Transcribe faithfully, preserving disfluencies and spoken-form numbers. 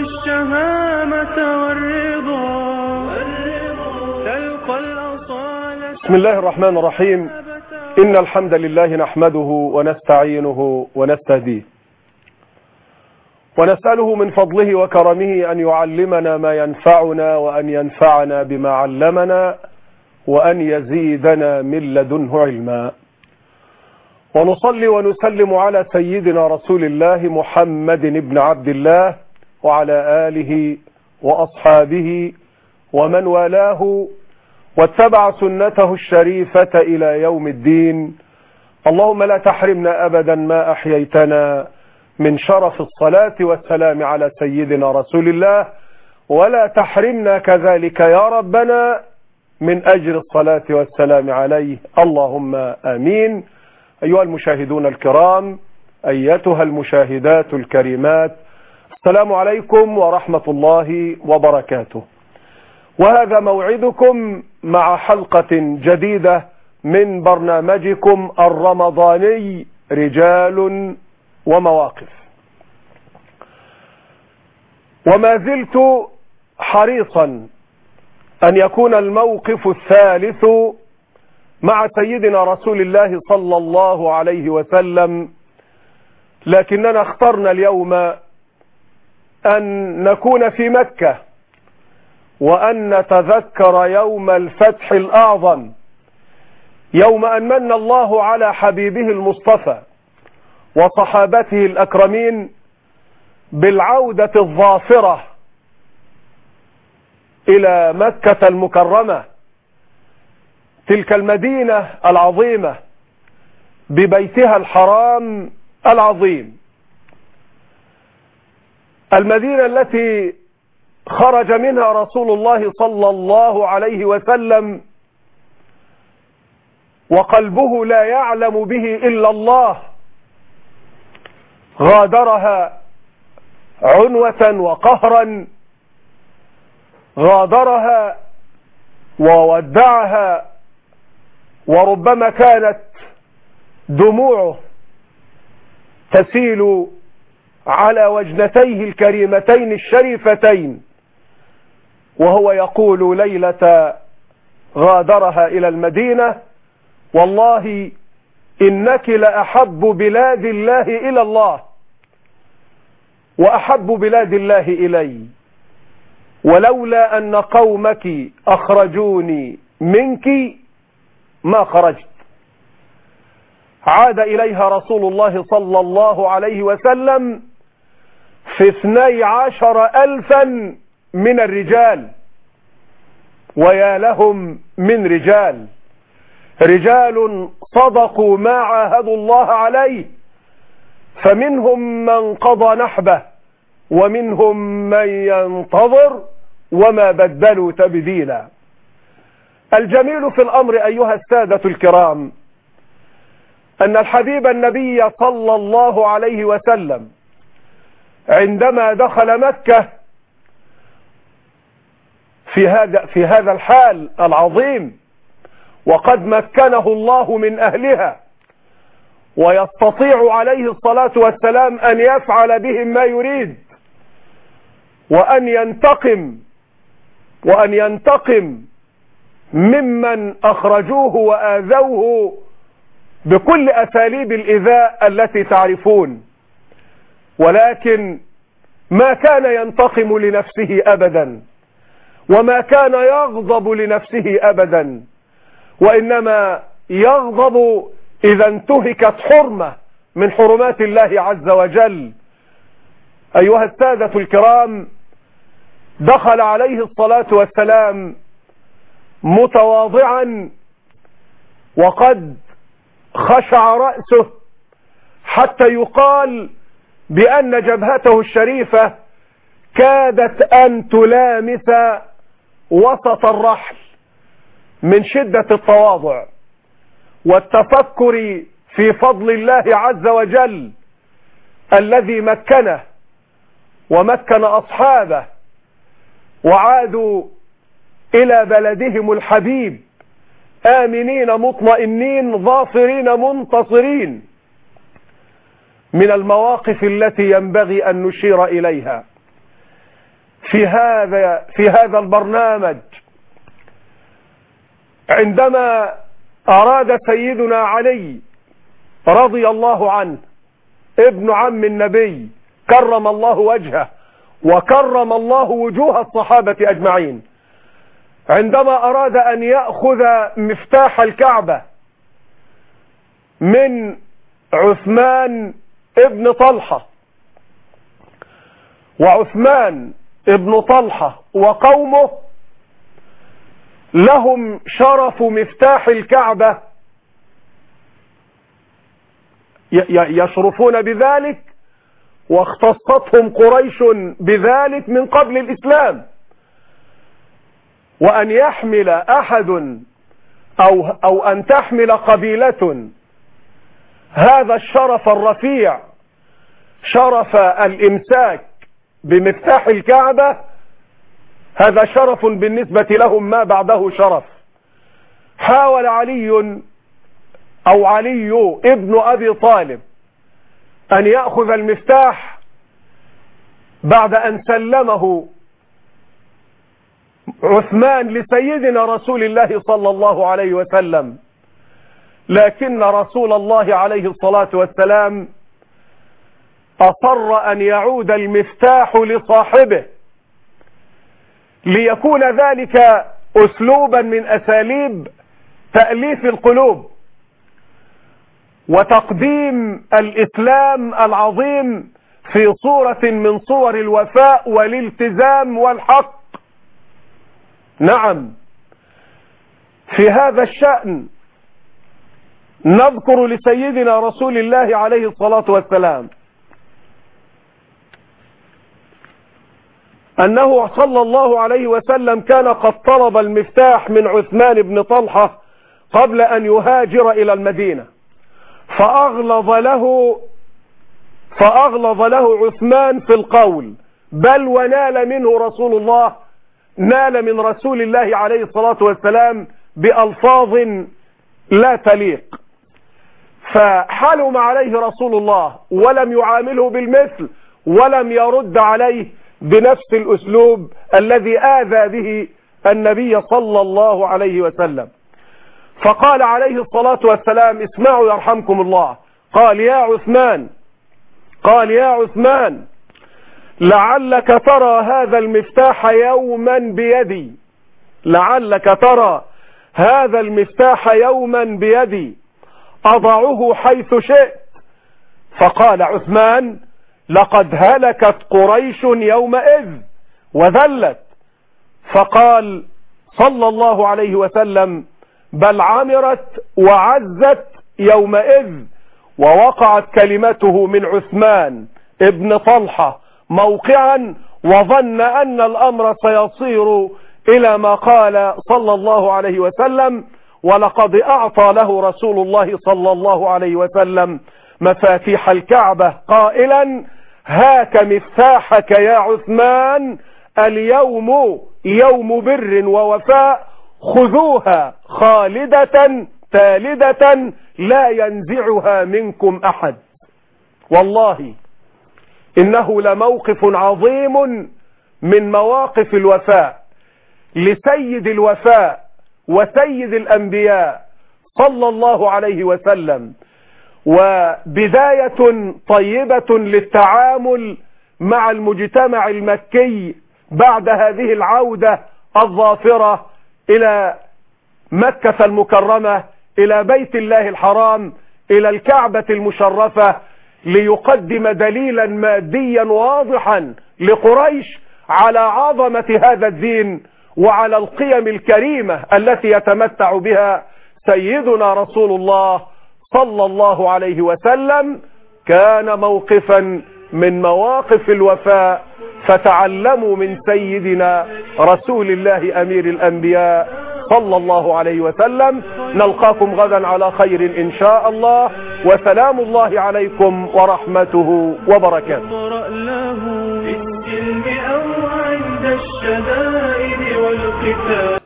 الشهامة والرضا تلقى الأصالة. بسم الله الرحمن الرحيم. إن الحمد لله نحمده ونستعينه ونستهديه ونسأله من فضله وكرمه أن يعلمنا ما ينفعنا وأن ينفعنا بما علمنا وأن يزيدنا من لدنه علما. ونصلي ونسلم على سيدنا رسول الله محمد بن عبد الله وعلى آله وأصحابه ومن والاه واتبع سنته الشريفة إلى يوم الدين. اللهم لا تحرمنا أبدا ما أحييتنا من شرف الصلاة والسلام على سيدنا رسول الله، ولا تحرمنا كذلك يا ربنا من أجر الصلاة والسلام عليه، اللهم آمين. أيها المشاهدون الكرام، أيتها المشاهدات الكريمات، السلام عليكم ورحمة الله وبركاته. وهذا موعدكم مع حلقة جديدة من برنامجكم الرمضاني رجال ومواقف. وما زلت حريصا أن يكون الموقف الثالث مع سيدنا رسول الله صلى الله عليه وسلم، لكننا اخترنا اليوم أن نكون في مكة وأن نتذكر يوم الفتح الأعظم، يوم أن من الله على حبيبه المصطفى وصحابته الأكرمين بالعودة الظافرة إلى مكة المكرمة، تلك المدينة العظيمة ببيتها الحرام العظيم، المدينة التي خرج منها رسول الله صلى الله عليه وسلم وقلبه لا يعلم به إلا الله، غادرها عنوة وقهرا، غادرها وودعها، وربما كانت دموعه تسيل على وجنتيه الكريمتين الشريفتين وهو يقول ليلة غادرها إلى المدينة: والله إنك لأحب بلاد الله إلى الله وأحب بلاد الله إلي، ولولا أن قومك أخرجوني منك ما خرجت. عاد إليها رسول الله صلى الله عليه وسلم في اثني عشر ألفا من الرجال، ويا لهم من رجال، رجال صدقوا ما عاهدوا الله عليه، فمنهم من قضى نحبه ومنهم من ينتظر وما بدلوا تبديلا. الجميل في الأمر أيها السادة الكرام أن الحبيب النبي صلى الله عليه وسلم عندما دخل مكة في هذا في هذا الحال العظيم، وقد مكنه الله من أهلها ويستطيع عليه الصلاة والسلام أن يفعل بهم ما يريد، وأن ينتقم وأن ينتقم ممن أخرجوه وآذوه بكل أساليب الإيذاء التي تعرفون، ولكن ما كان ينتقم لنفسه أبدا، وما كان يغضب لنفسه أبدا، وإنما يغضب إذا انتهكت حرمة من حرمات الله عز وجل. أيها السادة الكرام، دخل عليه الصلاة والسلام متواضعا وقد خشع رأسه حتى يقال بأن جبهته الشريفة كادت أن تلامس وسط الرحل من شدة التواضع والتفكر في فضل الله عز وجل الذي مكنه ومكن أصحابه وعادوا إلى بلدهم الحبيب آمنين مطمئنين ظافرين منتصرين. من المواقف التي ينبغي أن نشير إليها في هذا في هذا البرنامج عندما أراد سيدنا علي رضي الله عنه ابن عم النبي كرم الله وجهه وكرم الله وجوه الصحابة أجمعين، عندما أراد أن يأخذ مفتاح الكعبة من عثمان ابن طلحة، وعثمان ابن طلحة وقومه لهم شرف مفتاح الكعبة يشرفون بذلك، واختصتهم قريش بذلك من قبل الإسلام. وأن يحمل أحد أو, أو أن تحمل قبيلة هذا الشرف الرفيع، شرف الإمساك بمفتاح الكعبة، هذا شرف بالنسبة لهم ما بعده شرف. حاول علي أو علي ابن أبي طالب أن يأخذ المفتاح بعد أن سلمه عثمان لسيدنا رسول الله صلى الله عليه وسلم، لكن رسول الله عليه الصلاة والسلام أصر أن يعود المفتاح لصاحبه، ليكون ذلك أسلوبا من أساليب تأليف القلوب وتقديم الإسلام العظيم في صورة من صور الوفاء والالتزام والحق. نعم، في هذا الشأن نذكر لسيدنا رسول الله عليه الصلاة والسلام أنه صلى الله عليه وسلم كان قد طلب المفتاح من عثمان بن طلحة قبل أن يهاجر إلى المدينة، فأغلظ له فأغلظ له عثمان في القول، بل ونال منه رسول الله نال من رسول الله عليه الصلاة والسلام بألفاظ لا تليق، فحلم عليه رسول الله ولم يعامله بالمثل ولم يرد عليه بنفس الأسلوب الذي آذى به النبي صلى الله عليه وسلم. فقال عليه الصلاة والسلام: اسمعوا يرحمكم الله، قال: يا عثمان قال يا عثمان لعلك ترى هذا المفتاح يوما بيدي لعلك ترى هذا المفتاح يوما بيدي أضعه حيث شئت. فقال عثمان: لقد هلكت قريش يومئذ وذلت. فقال صلى الله عليه وسلم: بل عمرت وعزت يومئذ، ووقعت كلمته من عثمان ابن طلحة موقعا، وظن أن الأمر سيصير إلى ما قال صلى الله عليه وسلم. ولقد أعطى له رسول الله صلى الله عليه وسلم مفاتيح الكعبة قائلا: هاك مفتاحك يا عثمان، اليوم يوم بر ووفاء، خذوها خالدة تالدة لا ينزعها منكم أحد. والله إنه لموقف عظيم من مواقف الوفاء لسيد الوفاء وسيد الأنبياء صلى الله عليه وسلم، وبداية طيبة للتعامل مع المجتمع المكي بعد هذه العودة الظافرة إلى مكة المكرمة، إلى بيت الله الحرام، إلى الكعبة المشرفة، ليقدم دليلا ماديا واضحا لقريش على عظمة هذا الدين وعلى القيم الكريمة التي يتمتع بها سيدنا رسول الله صلى الله عليه وسلم. كان موقفا من مواقف الوفاء، فتعلموا من سيدنا رسول الله أمير الأنبياء صلى الله عليه وسلم. نلقاكم غدا على خير إن شاء الله، وسلام الله عليكم ورحمته وبركاته. اقرأ له في السلم أو عند الشدائد والقتال.